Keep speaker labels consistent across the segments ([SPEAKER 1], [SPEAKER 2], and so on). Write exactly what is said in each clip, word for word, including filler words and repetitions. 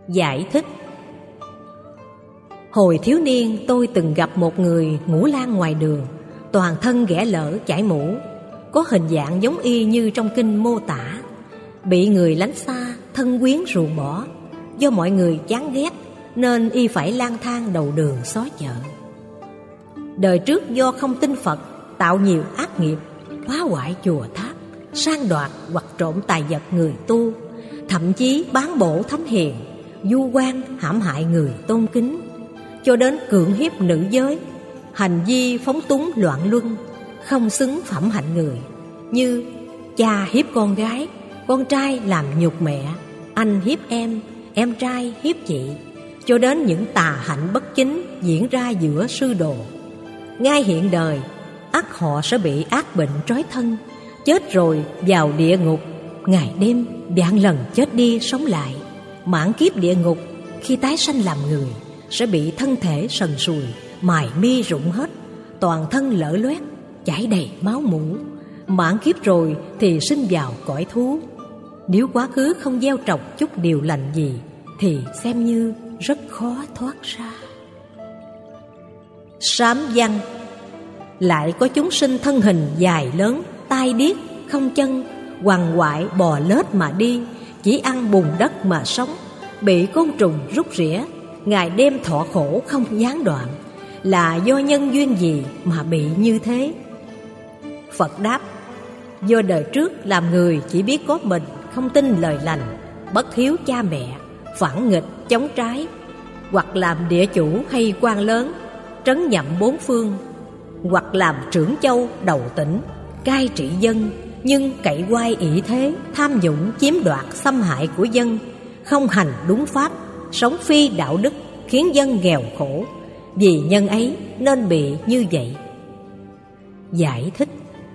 [SPEAKER 1] Giải thích. Hồi thiếu niên tôi từng gặp một người ngủ lang ngoài đường, toàn thân ghẻ lở chải mũ, có hình dạng giống y như trong kinh mô tả. Bị người lánh xa, thân quyến ruồng bỏ. Do mọi người chán ghét nên y phải lang thang đầu đường xó chợ. Đời trước do không tin Phật, tạo nhiều ác nghiệp, phá hoại chùa tháp, sang đoạt hoặc trộm tài vật người tu, thậm chí bán bổ thánh hiền, vu oan hãm hại người tôn kính, cho đến cưỡng hiếp nữ giới, hành vi phóng túng loạn luân, không xứng phẩm hạnh người, như cha hiếp con gái, con trai làm nhục mẹ, anh hiếp em, em trai hiếp chị, cho đến những tà hạnh bất chính diễn ra giữa sư đồ. Ngay hiện đời, ắt họ sẽ bị ác bệnh trói thân, chết rồi vào địa ngục, ngày đêm vạn lần chết đi sống lại. Mãn kiếp địa ngục khi tái sanh làm người sẽ bị thân thể sần sùi, mài mi rụng hết, toàn thân lở loét, chảy đầy máu mủ. Mãn kiếp rồi thì sinh vào cõi thú. Nếu quá khứ không gieo trồng chút điều lành gì thì xem như rất khó thoát ra. Sám văn. Lại có chúng sinh thân hình dài lớn, tai điếc, không chân, quằn quại bò lết mà đi, chỉ ăn bùn đất mà sống, bị côn trùng rút rỉa, ngày đêm thọ khổ không gián đoạn. Là do nhân duyên gì mà bị như thế? Phật đáp: do đời trước làm người chỉ biết có mình, không tin lời lành, bất hiếu cha mẹ, phản nghịch chống trái, hoặc làm địa chủ hay quan lớn, trấn nhậm bốn phương, hoặc làm trưởng châu đầu tỉnh, cai trị dân, nhưng cậy oai ỷ thế, tham nhũng chiếm đoạt xâm hại của dân, không hành đúng pháp, sống phi đạo đức, khiến dân nghèo khổ. Vì nhân ấy nên bị như vậy. Giải thích.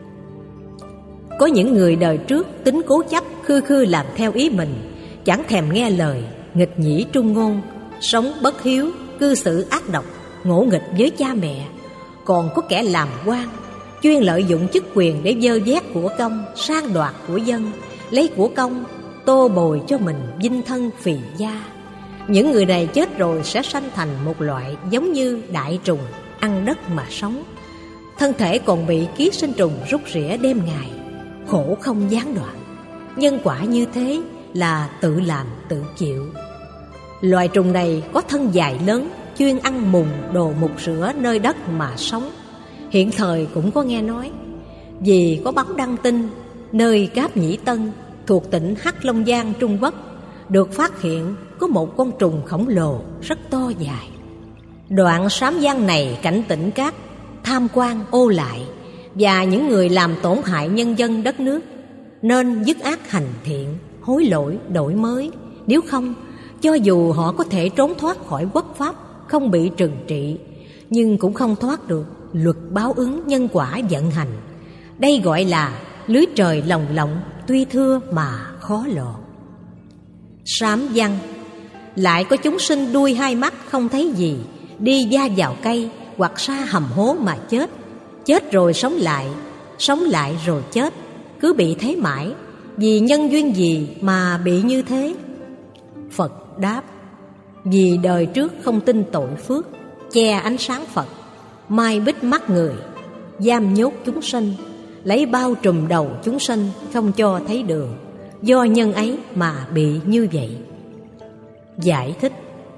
[SPEAKER 1] Có những người đời trước tính cố chấp, khư khư làm theo ý mình, chẳng thèm nghe lời, nghịch nhĩ trung ngôn, sống bất hiếu, cư xử ác độc, ngỗ nghịch với cha mẹ. Còn có kẻ làm quan, chuyên lợi dụng chức quyền để vơ vét của công, sang đoạt của dân, lấy của công tô bồi cho mình vinh thân phì gia. Những người này chết rồi sẽ sanh thành một loại giống như đại trùng, ăn đất mà sống. Thân thể còn bị ký sinh trùng rút rỉa đêm ngày, khổ không gián đoạn. Nhân quả như thế là tự làm tự chịu. Loài trùng này có thân dài lớn, chuyên ăn mùng đồ mục rửa nơi đất mà sống. Hiện thời cũng có nghe nói, vì có báo đăng tin nơi Cáp Nhĩ Tân thuộc tỉnh Hắc Long Giang Trung Quốc được phát hiện có một con trùng khổng lồ rất to dài. Đoạn sám văn này cảnh tỉnh các tham quan ô lại và những người làm tổn hại nhân dân đất nước nên dứt ác hành thiện, hối lỗi đổi mới. Nếu không, cho dù họ có thể trốn thoát khỏi quốc pháp, không bị trừng trị, nhưng cũng không thoát được luật báo ứng nhân quả vận hành. Đây gọi là lưới trời lồng lộng, tuy thưa mà khó lọt. Sám văn. Lại có chúng sinh đuôi hai mắt không thấy gì, đi va vào cây hoặc sa hầm hố mà chết. Chết rồi sống lại, sống lại rồi chết, cứ bị thế mãi. Vì nhân duyên gì mà bị như thế? Phật đáp: vì đời trước không tin tội phước, che ánh sáng Phật, mai bích mắt người, giam nhốt chúng sinh, lấy bao trùm đầu chúng sinh, không cho thấy đường. Do nhân ấy mà bị như vậy. Giải thích.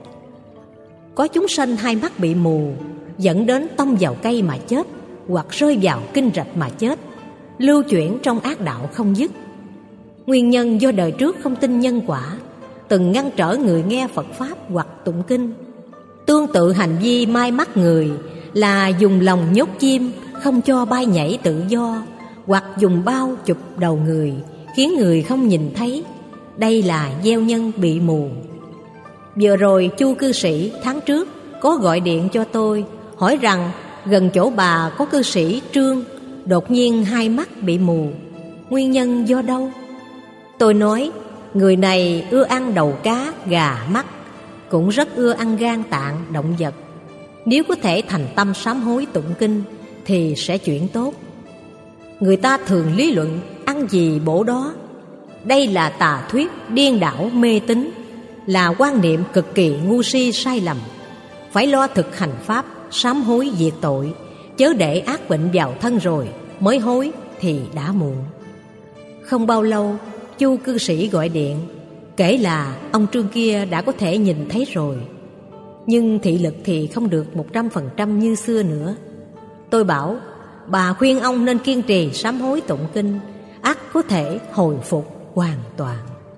[SPEAKER 1] Có chúng sanh hai mắt bị mù, dẫn đến tông vào cây mà chết, hoặc rơi vào kinh rạch mà chết, lưu chuyển trong ác đạo không dứt. Nguyên nhân do đời trước không tin nhân quả, từng ngăn trở người nghe Phật Pháp hoặc tụng kinh. Tương tự hành vi mai mắt người là dùng lòng nhốt chim, không cho bay nhảy tự do, hoặc dùng bao chụp đầu người, khiến người không nhìn thấy. Đây là gieo nhân bị mù. Vừa rồi Chu cư sĩ tháng trước có gọi điện cho tôi, hỏi rằng gần chỗ bà có cư sĩ Trương đột nhiên hai mắt bị mù, nguyên nhân do đâu? Tôi nói người này ưa ăn đầu cá, gà, mắt, cũng rất ưa ăn gan tạng, động vật. Nếu có thể thành tâm sám hối tụng kinh thì sẽ chuyển tốt. Người ta thường lý luận ăn gì bổ đó. Đây là tà thuyết điên đảo mê tín, là quan niệm cực kỳ ngu si sai lầm. Phải lo thực hành pháp, sám hối diệt tội, chớ để ác bệnh vào thân rồi mới hối thì đã muộn. Không bao lâu, Chu cư sĩ gọi điện, kể là ông Trương kia đã có thể nhìn thấy rồi, nhưng thị lực thì không được một trăm phần trăm như xưa nữa. Tôi bảo, bà khuyên ông nên kiên trì sám hối tụng kinh, ắt có thể hồi phục hoàn toàn.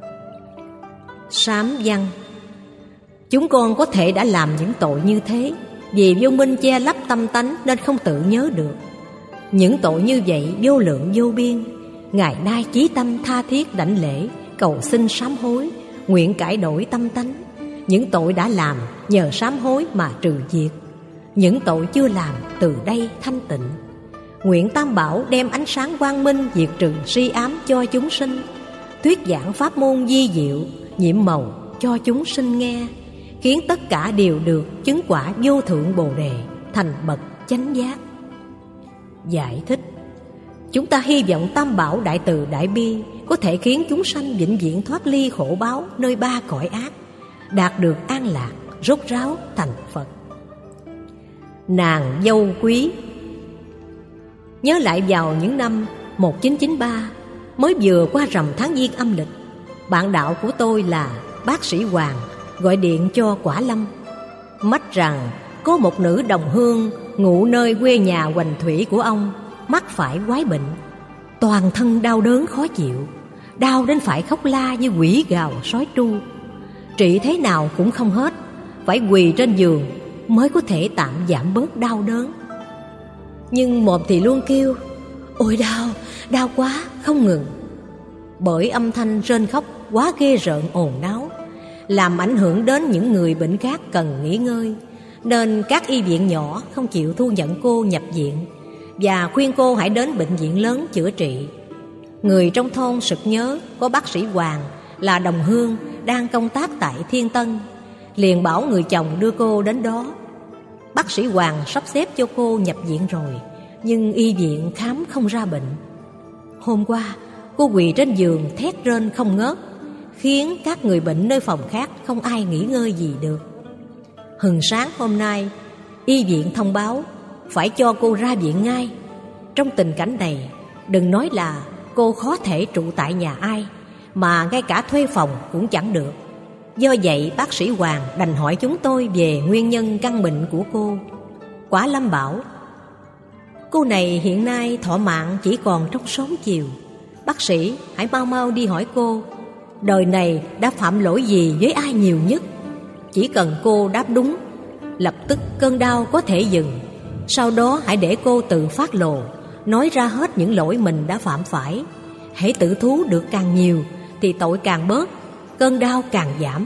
[SPEAKER 1] Sám văn: chúng con có thể đã làm những tội như thế, vì vô minh che lấp tâm tánh nên không tự nhớ được. Những tội như vậy vô lượng vô biên, ngày nay chí tâm tha thiết đảnh lễ, cầu xin sám hối, nguyện cải đổi tâm tánh. Những tội đã làm nhờ sám hối mà trừ diệt, những tội chưa làm từ đây thanh tịnh. Nguyện Tam Bảo đem ánh sáng quang minh diệt trừ si ám cho chúng sinh, thuyết giảng pháp môn vi diệu, nhiệm màu cho chúng sinh nghe, khiến tất cả đều được chứng quả vô thượng Bồ Đề, thành bậc chánh giác. Giải thích: chúng ta hy vọng Tam Bảo đại từ đại bi có thể khiến chúng sanh vĩnh viễn thoát ly khổ báo nơi ba cõi ác, đạt được an lạc, rốt ráo thành Phật. Nàng dâu quý. Nhớ lại vào những năm một nghìn chín trăm chín mươi ba, mới vừa qua rằm tháng Giêng âm lịch, bạn đạo của tôi là bác sĩ Hoàng gọi điện cho Quả Lâm, mách rằng có một nữ đồng hương ngụ nơi quê nhà Hoành Thủy của ông mắc phải quái bệnh, toàn thân đau đớn khó chịu, đau đến phải khóc la như quỷ gào sói tru. Trị thế nào cũng không hết, phải quỳ trên giường mới có thể tạm giảm bớt đau đớn. Nhưng mồm thì luôn kêu ôi đau, đau quá, không ngừng. Bởi âm thanh rên khóc quá ghê rợn ồn náo, làm ảnh hưởng đến những người bệnh khác cần nghỉ ngơi, nên các y viện nhỏ không chịu thu nhận cô nhập viện và khuyên cô hãy đến bệnh viện lớn chữa trị. Người trong thôn sực nhớ có bác sĩ Hoàng là đồng hương đang công tác tại Thiên Tân, liền bảo người chồng đưa cô đến đó. Bác sĩ Hoàng sắp xếp cho cô nhập viện rồi, nhưng y viện khám không ra bệnh. Hôm qua cô quỳ trên giường thét rên không ngớt, khiến các người bệnh nơi phòng khác không ai nghỉ ngơi gì được. Hừng sáng hôm nay, y viện thông báo phải cho cô ra viện ngay. Trong tình cảnh này, đừng nói là cô khó thể trụ tại nhà ai, mà ngay cả thuê phòng cũng chẳng được. Do vậy bác sĩ Hoàng đành hỏi chúng tôi về nguyên nhân căn bệnh của cô. Quả Lâm bảo, cô này hiện nay thọ mạng chỉ còn trong sớm chiều. Bác sĩ hãy mau mau đi hỏi cô, đời này đã phạm lỗi gì với ai nhiều nhất. Chỉ cần cô đáp đúng, lập tức cơn đau có thể dừng. Sau đó hãy để cô tự phát lộ, nói ra hết những lỗi mình đã phạm phải. Hãy tự thú được càng nhiều thì tội càng bớt, cơn đau càng giảm.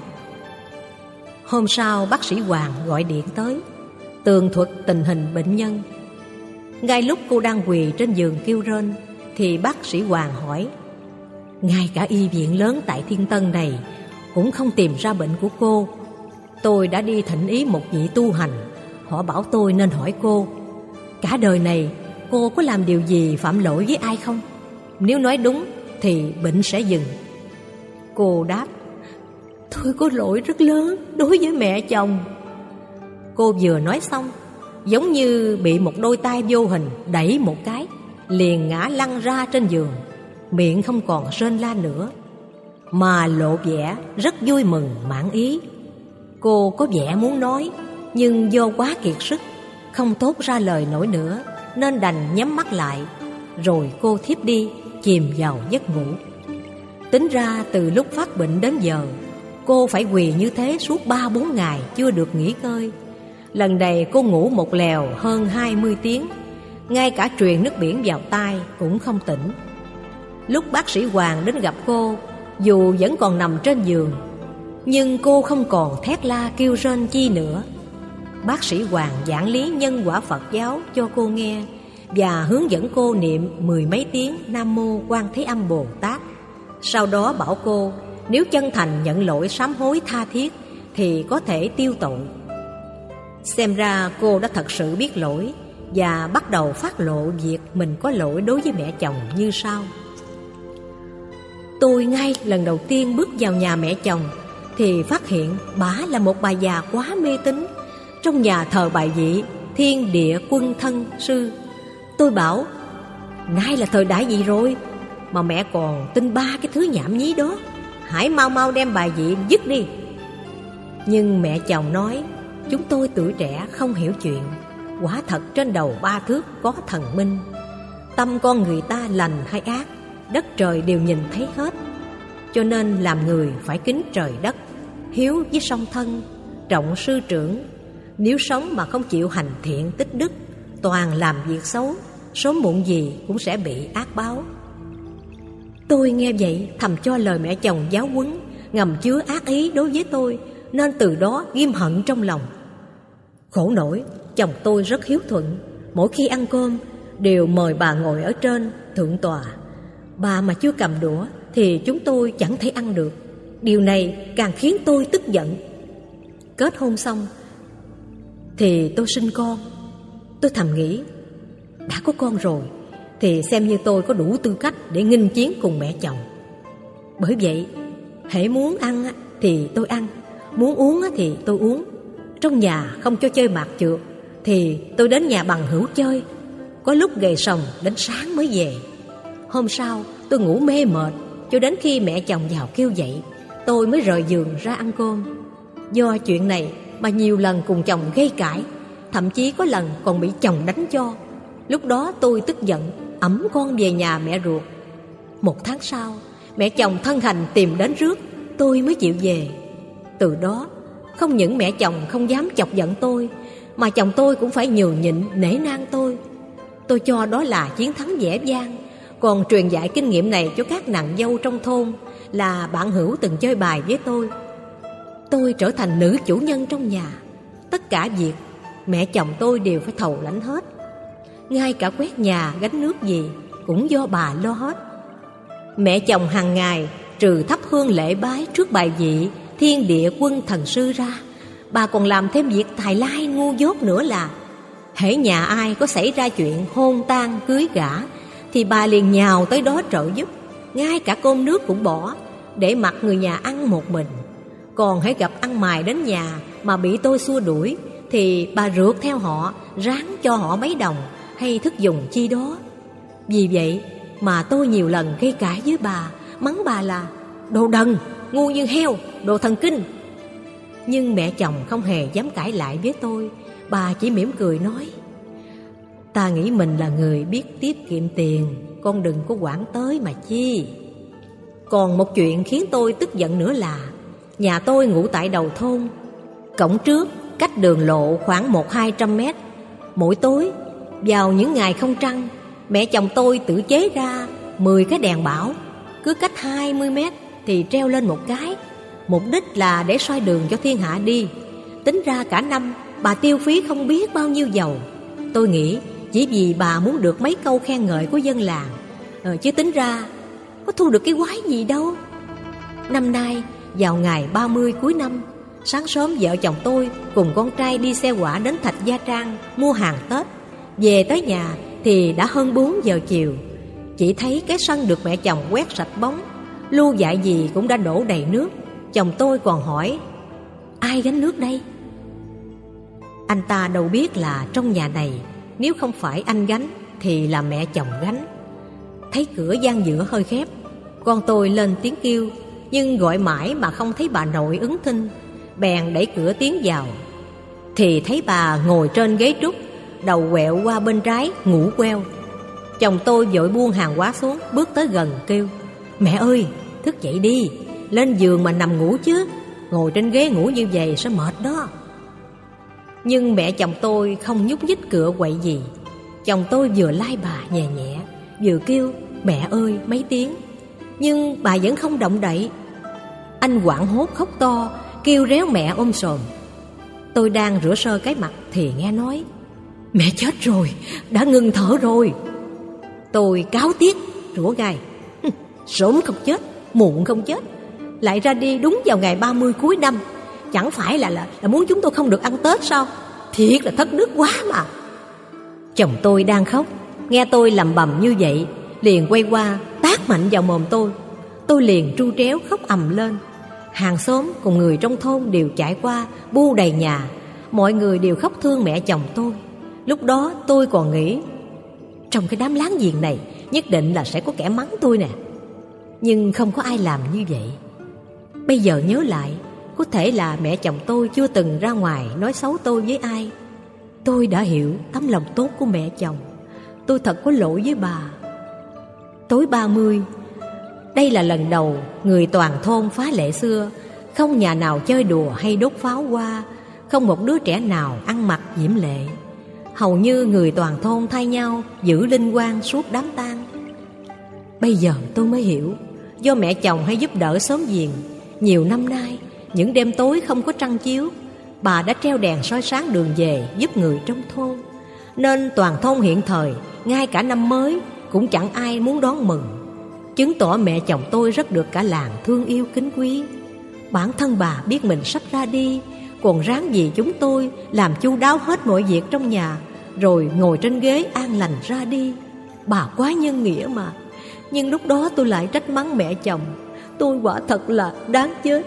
[SPEAKER 1] Hôm sau bác sĩ Hoàng gọi điện tới, tường thuật tình hình bệnh nhân. Ngay lúc cô đang quỳ trên giường kêu rên, thì bác sĩ Hoàng hỏi, ngay cả y viện lớn tại Thiên Tân này cũng không tìm ra bệnh của cô. Tôi đã đi thỉnh ý một vị tu hành, họ bảo tôi nên hỏi cô, cả đời này cô có làm điều gì phạm lỗi với ai không? Nếu nói đúng thì bệnh sẽ dừng. Cô đáp, tôi có lỗi rất lớn đối với mẹ chồng. Cô vừa nói xong, giống như bị một đôi tay vô hình đẩy một cái, liền ngã lăn ra trên giường, miệng không còn rên la nữa, mà lộ vẻ rất vui mừng mãn ý. Cô có vẻ muốn nói, nhưng do quá kiệt sức, không thốt ra lời nổi nữa, nên đành nhắm mắt lại. Rồi cô thiếp đi, chìm vào giấc ngủ. Tính ra từ lúc phát bệnh đến giờ, cô phải quỳ như thế suốt ba bốn ngày chưa được nghỉ ngơi. Lần này cô ngủ một lèo hơn hai mươi tiếng, ngay cả truyền nước biển vào tai cũng không tỉnh. Lúc bác sĩ Hoàng đến gặp cô, dù vẫn còn nằm trên giường, nhưng cô không còn thét la kêu rên chi nữa. Bác sĩ Hoàng giảng lý nhân quả Phật giáo cho cô nghe và hướng dẫn cô niệm mười mấy tiếng Nam Mô Quan Thế Âm Bồ Tát. Sau đó bảo cô nếu chân thành nhận lỗi sám hối tha thiết thì có thể tiêu tội. Xem ra cô đã thật sự biết lỗi và bắt đầu phát lộ việc mình có lỗi đối với mẹ chồng như sau. Tôi ngay lần đầu tiên bước vào nhà mẹ chồng thì phát hiện bả là một bà già quá mê tín. Trong nhà thờ bài vị Thiên Địa Quân Thân Sư. Tôi bảo: nay là thời đại gì rồi mà mẹ còn tin ba cái thứ nhảm nhí đó, hãy mau mau đem bài vị dứt đi. Nhưng mẹ chồng nói chúng tôi tuổi trẻ không hiểu chuyện. Quả thật trên đầu ba thước có thần minh. Tâm con người ta lành hay ác, đất trời đều nhìn thấy hết. Cho nên làm người phải kính trời đất, hiếu với song thân, trọng sư trưởng. Nếu sống mà không chịu hành thiện tích đức, toàn làm việc xấu, sớm muộn gì cũng sẽ bị ác báo. Tôi nghe vậy thầm cho lời mẹ chồng giáo huấn ngầm chứa ác ý đối với tôi, nên từ đó ghim hận trong lòng. Khổ nổi, chồng tôi rất hiếu thuận. Mỗi khi ăn cơm đều mời bà ngồi ở trên thượng tòa. Bà mà chưa cầm đũa thì chúng tôi chẳng thể ăn được. Điều này càng khiến tôi tức giận. Kết hôn xong thì tôi sinh con. Tôi thầm nghĩ, đã có con rồi thì xem như tôi có đủ tư cách để nghênh chiến cùng mẹ chồng. Bởi vậy, hễ muốn ăn thì tôi ăn, muốn uống thì tôi uống. Trong nhà không cho chơi mạc trượt thì tôi đến nhà bằng hữu chơi. Có lúc gầy sòng đến sáng mới về. Hôm sau tôi ngủ mê mệt cho đến khi mẹ chồng vào kêu dậy, tôi mới rời giường ra ăn cơm. Do chuyện này mà nhiều lần cùng chồng gây cãi, thậm chí có lần còn bị chồng đánh cho. Lúc đó tôi tức giận ẵm con về nhà mẹ ruột. Một tháng sau, mẹ chồng thân hành tìm đến rước, tôi mới chịu về. Từ đó, không những mẹ chồng không dám chọc giận tôi, mà chồng tôi cũng phải nhường nhịn nể nang tôi. Tôi cho đó là chiến thắng dễ dàng. Còn truyền dạy kinh nghiệm này cho các nàng dâu trong thôn là bạn hữu từng chơi bài với tôi. Tôi trở thành nữ chủ nhân trong nhà. Tất cả việc mẹ chồng tôi đều phải thầu lãnh hết. Ngay cả quét nhà gánh nước gì cũng do bà lo hết. Mẹ chồng hàng ngày trừ thắp hương lễ bái trước bài vị Thiên Địa Quân Thần Sư ra, bà còn làm thêm việc tài lai ngu dốt nữa là hễ nhà ai có xảy ra chuyện hôn tang cưới gả thì bà liền nhào tới đó trợ giúp. Ngay cả cơm nước cũng bỏ, để mặc người nhà ăn một mình. Còn hãy gặp ăn mày đến nhà mà bị tôi xua đuổi thì bà rượt theo họ, ráng cho họ mấy đồng hay thức dùng chi đó. Vì vậy mà tôi nhiều lần gây cãi với bà, mắng bà là đồ đần, ngu như heo, đồ thần kinh. Nhưng mẹ chồng không hề dám cãi lại với tôi. Bà chỉ mỉm cười nói, ta nghĩ mình là người biết tiết kiệm tiền, con đừng có quản tới mà chi. Còn một chuyện khiến tôi tức giận nữa là nhà tôi ngủ tại đầu thôn. Cổng trước cách đường lộ khoảng một hai trăm mét. Mỗi tối vào những ngày không trăng, mẹ chồng tôi tự chế ra mười cái đèn bảo, cứ cách hai mươi mét thì treo lên một cái. Mục đích là để soi đường cho thiên hạ đi. Tính ra cả năm bà tiêu phí không biết bao nhiêu dầu. Tôi nghĩ chỉ vì bà muốn được mấy câu khen ngợi của dân làng, ờ, chứ tính ra có thu được cái quái gì đâu. Năm nay vào ngày ba mươi cuối năm, sáng sớm vợ chồng tôi cùng con trai đi xe quạ đến Thạch Gia Trang mua hàng Tết. Về tới nhà thì đã hơn bốn giờ chiều. Chỉ thấy cái sân được mẹ chồng quét sạch bóng, lu dại gì cũng đã đổ đầy nước. Chồng tôi còn hỏi, ai gánh nước đây? Anh ta đâu biết là trong nhà này nếu không phải anh gánh thì là mẹ chồng gánh. Thấy cửa gian giữa hơi khép, con tôi lên tiếng kêu, nhưng gọi mãi mà không thấy bà nội ứng thinh. Bèn đẩy cửa tiến vào thì thấy bà ngồi trên ghế trúc, đầu quẹo qua bên trái ngủ queo. Chồng tôi vội buông hàng hóa xuống, bước tới gần kêu, mẹ ơi, thức dậy đi, lên giường mà nằm ngủ chứ, ngồi trên ghế ngủ như vậy sẽ mệt đó. Nhưng mẹ chồng tôi không nhúc nhích cựa quậy gì. Chồng tôi vừa lai bà nhẹ nhẹ, vừa kêu mẹ ơi mấy tiếng, nhưng bà vẫn không động đậy. Anh hoảng hốt khóc to, kêu réo mẹ ôm sòm. Tôi đang rửa sơ cái mặt thì nghe nói, mẹ chết rồi, đã ngừng thở rồi. Tôi cáo tiếc rủa gai, sớm không chết, muộn không chết, lại ra đi đúng vào ngày ba mươi cuối năm. Chẳng phải là, là là muốn chúng tôi không được ăn Tết sao? Thiệt là thất đức quá mà. Chồng tôi đang khóc, nghe tôi lầm bầm như vậy, liền quay qua tát mạnh vào mồm tôi. Tôi liền tru tréo khóc ầm lên. Hàng xóm cùng người trong thôn đều chạy qua bu đầy nhà. Mọi người đều khóc thương mẹ chồng tôi. Lúc đó tôi còn nghĩ trong cái đám láng giềng này nhất định là sẽ có kẻ mắng tôi nè. Nhưng không có ai làm như vậy. Bây giờ nhớ lại, có thể là mẹ chồng tôi chưa từng ra ngoài nói xấu tôi với ai. Tôi đã hiểu tấm lòng tốt của mẹ chồng. Tôi thật có lỗi với bà. Tối ba mươi, đây là lần đầu người toàn thôn phá lệ xưa. Không nhà nào chơi đùa hay đốt pháo hoa, không một đứa trẻ nào ăn mặc diễm lệ. Hầu như người toàn thôn thay nhau giữ linh quang suốt đám tang. Bây giờ tôi mới hiểu, do mẹ chồng hay giúp đỡ xóm giềng, nhiều năm nay những đêm tối không có trăng chiếu, bà đã treo đèn soi sáng đường về giúp người trong thôn. Nên toàn thôn hiện thời, ngay cả năm mới cũng chẳng ai muốn đón mừng. Chứng tỏ mẹ chồng tôi rất được cả làng thương yêu kính quý. Bản thân bà biết mình sắp ra đi, còn ráng vì chúng tôi làm chu đáo hết mọi việc trong nhà, rồi ngồi trên ghế an lành ra đi. Bà quá nhân nghĩa mà. Nhưng lúc đó tôi lại trách mắng mẹ chồng. Tôi quả thật là đáng chết.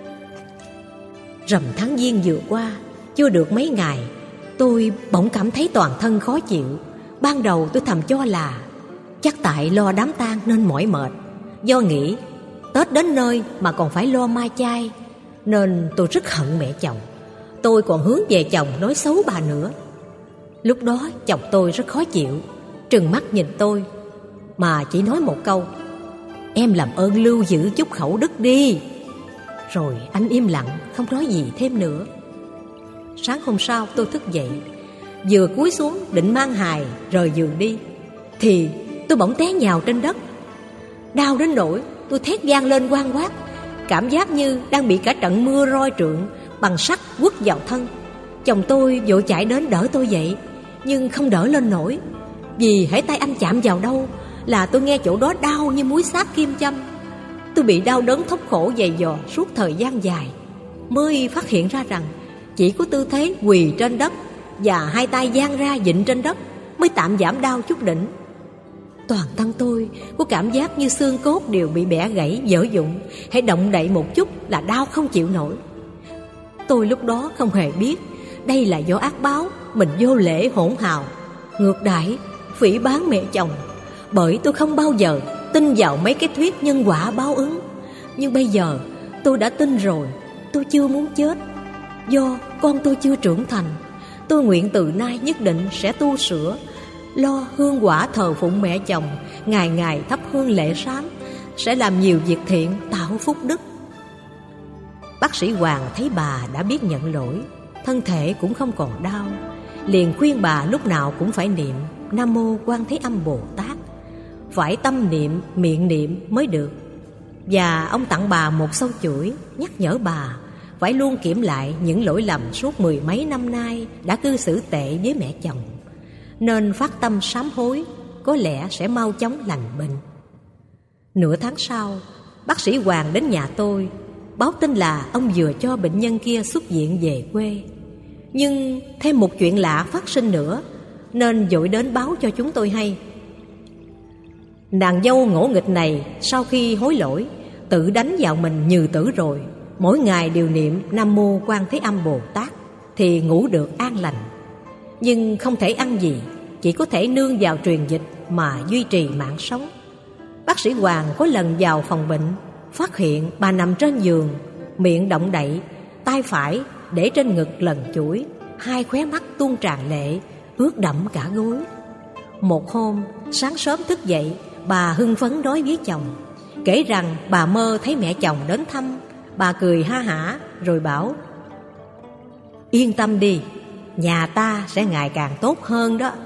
[SPEAKER 1] Rằm tháng Giêng vừa qua, chưa được mấy ngày, tôi bỗng cảm thấy toàn thân khó chịu. Ban đầu tôi thầm cho là chắc tại lo đám tang nên mỏi mệt. Do nghĩ Tết đến nơi mà còn phải lo mai chay, nên tôi rất hận mẹ chồng. Tôi còn hướng về chồng nói xấu bà nữa. Lúc đó chồng tôi rất khó chịu, trừng mắt nhìn tôi mà chỉ nói một câu: "Em làm ơn lưu giữ chút khẩu đức đi." Rồi anh im lặng không nói gì thêm nữa. Sáng hôm sau tôi thức dậy, vừa cúi xuống định mang hài rời giường đi, thì tôi bỗng té nhào trên đất. Đau đến nỗi tôi thét vang lên oang oát, cảm giác như đang bị cả trận mưa roi trượng bằng sắt quất vào thân. Chồng tôi vội chạy đến đỡ tôi dậy, nhưng không đỡ lên nổi, vì hễ tay anh chạm vào đâu là tôi nghe chỗ đó đau như múi xác kim châm. Tôi bị đau đớn thống khổ dày dò suốt thời gian dài, mới phát hiện ra rằng chỉ có tư thế quỳ trên đất và hai tay dang ra vịn trên đất mới tạm giảm đau chút đỉnh. Toàn thân tôi có cảm giác như xương cốt đều bị bẻ gãy dở dụng, hãy động đậy một chút là đau không chịu nổi. Tôi lúc đó không hề biết đây là do ác báo mình vô lễ hỗn hào, ngược đãi, phỉ báng mẹ chồng. Bởi tôi không bao giờ tin vào mấy cái thuyết nhân quả báo ứng. Nhưng bây giờ tôi đã tin rồi. Tôi chưa muốn chết. Do con tôi chưa trưởng thành, tôi nguyện từ nay nhất định sẽ tu sửa, lo hương quả thờ phụng mẹ chồng, ngày ngày thắp hương lễ sám, sẽ làm nhiều việc thiện tạo phúc đức. Bác sĩ Hoàng thấy bà đã biết nhận lỗi, thân thể cũng không còn đau, liền khuyên bà lúc nào cũng phải niệm Nam Mô Quan Thế Âm Bồ Tát, phải tâm niệm, miệng niệm mới được. Và ông tặng bà một sâu chuỗi, nhắc nhở bà phải luôn kiểm lại những lỗi lầm suốt mười mấy năm nay đã cư xử tệ với mẹ chồng, nên phát tâm sám hối, có lẽ sẽ mau chóng lành bệnh. Nửa tháng sau, bác sĩ Hoàng đến nhà tôi, báo tin là ông vừa cho bệnh nhân kia xuất viện về quê. Nhưng thêm một chuyện lạ phát sinh nữa, nên vội đến báo cho chúng tôi hay. Nàng dâu ngỗ nghịch này sau khi hối lỗi, tự đánh vào mình như tử rồi. Mỗi ngày đều niệm Nam Mô Quan Thế Âm Bồ Tát thì ngủ được an lành. Nhưng không thể ăn gì, chỉ có thể nương vào truyền dịch mà duy trì mạng sống. Bác sĩ Hoàng có lần vào phòng bệnh, phát hiện bà nằm trên giường, miệng động đậy, tay phải để trên ngực lần chuỗi, hai khóe mắt tuôn tràn lệ, ướt đẫm cả gối. Một hôm sáng sớm thức dậy, bà hưng phấn nói với chồng, kể rằng bà mơ thấy mẹ chồng đến thăm. Bà cười ha hả rồi bảo: "Yên tâm đi, nhà ta sẽ ngày càng tốt hơn đó."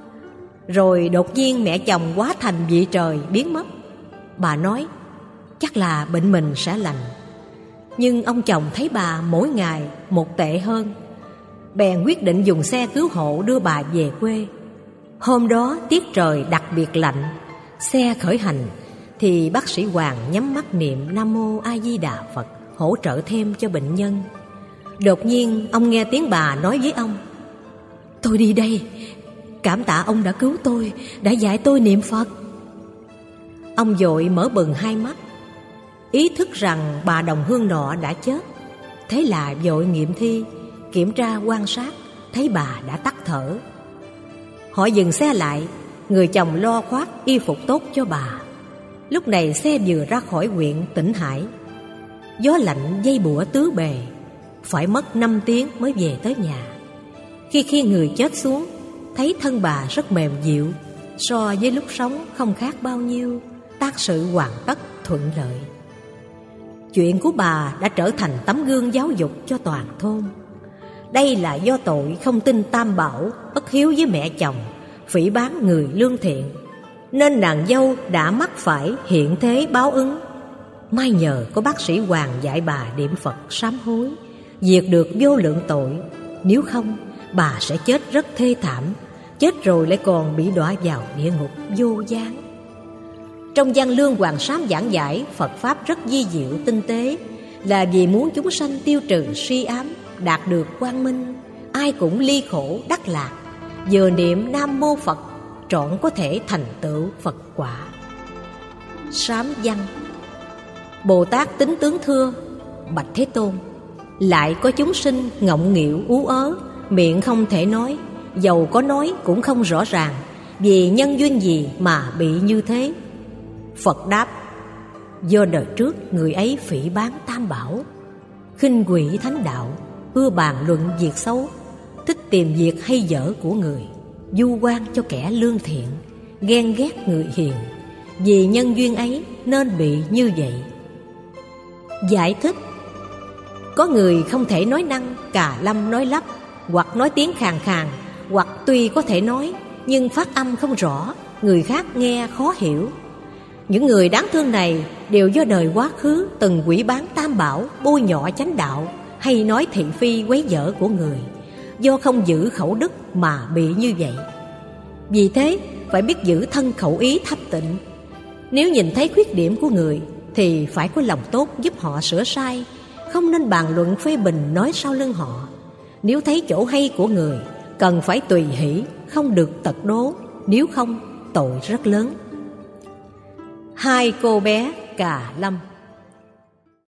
[SPEAKER 1] Rồi đột nhiên mẹ chồng hóa thành vị trời biến mất. Bà nói chắc là bệnh mình sẽ lành. Nhưng ông chồng thấy bà mỗi ngày một tệ hơn, bèn quyết định dùng xe cứu hộ đưa bà về quê. Hôm đó tiết trời đặc biệt lạnh, xe khởi hành thì bác sĩ Hoàng nhắm mắt niệm Nam Mô A Di Đà Phật, hỗ trợ thêm cho bệnh nhân. Đột nhiên ông nghe tiếng bà nói với ông: "Tôi đi đây, cảm tạ ông đã cứu tôi, đã dạy tôi niệm Phật." Ông vội mở bừng hai mắt. ý thức rằng bà đồng hương nọ đã chết. Thế là vội nghiệm thi, kiểm tra quan sát, thấy bà đã tắt thở. Họ dừng xe lại, người chồng lo khoác y phục tốt cho bà. Lúc này xe vừa ra khỏi huyện Tĩnh Hải. Gió lạnh dây bủa tứ bề, phải mất năm tiếng mới về tới nhà. Khi khi người chết xuống, thấy thân bà rất mềm dịu, so với lúc sống không khác bao nhiêu, tác sự hoàn tất thuận lợi. Chuyện của bà đã trở thành tấm gương giáo dục cho toàn thôn. Đây là do tội không tin Tam Bảo, bất hiếu với mẹ chồng, phỉ báng người lương thiện, nên nàng dâu đã mắc phải hiện thế báo ứng. May nhờ có bác sĩ Hoàng dạy bà niệm Phật sám hối, diệt được vô lượng tội. Nếu không, bà sẽ chết rất thê thảm, chết rồi lại còn bị đọa vào địa ngục vô gián. Trong Văn Lương Hoàng Sám giảng giải Phật Pháp rất di diệu tinh tế, là vì muốn chúng sanh tiêu trừ si ám, đạt được quang minh, ai cũng ly khổ đắc lạc. Vừa niệm Nam Mô Phật, trọn có thể thành tựu Phật quả. Sám văn: Bồ Tát tính tướng thưa: Bạch Thế Tôn, lại có chúng sinh ngọng nghịu ú ớ, miệng không thể nói, dầu có nói cũng không rõ ràng, vì nhân duyên gì mà bị như thế? Phật đáp: Do đời trước người ấy phỉ báng Tam Bảo, khinh quỷ thánh đạo, ưa bàn luận việc xấu, thích tìm việc hay dở của người, du quan cho kẻ lương thiện, ghen ghét người hiền. Vì nhân duyên ấy nên bị như vậy. Giải thích: Có người không thể nói năng, cà lâm nói lắp, hoặc nói tiếng khàn khàn, hoặc tuy có thể nói nhưng phát âm không rõ, người khác nghe khó hiểu. Những người đáng thương này đều do đời quá khứ từng quỷ báng Tam Bảo, bôi nhọ chánh đạo, hay nói thị phi quấy dở của người, do không giữ khẩu đức mà bị như vậy. Vì thế phải biết giữ thân khẩu ý thanh tịnh. Nếu nhìn thấy khuyết điểm của người thì phải có lòng tốt giúp họ sửa sai, không nên bàn luận phê bình nói sau lưng họ. Nếu thấy chỗ hay của người, cần phải tùy hỷ, không được tật đố, nếu không tội rất lớn. Hai cô bé Cà Lâm.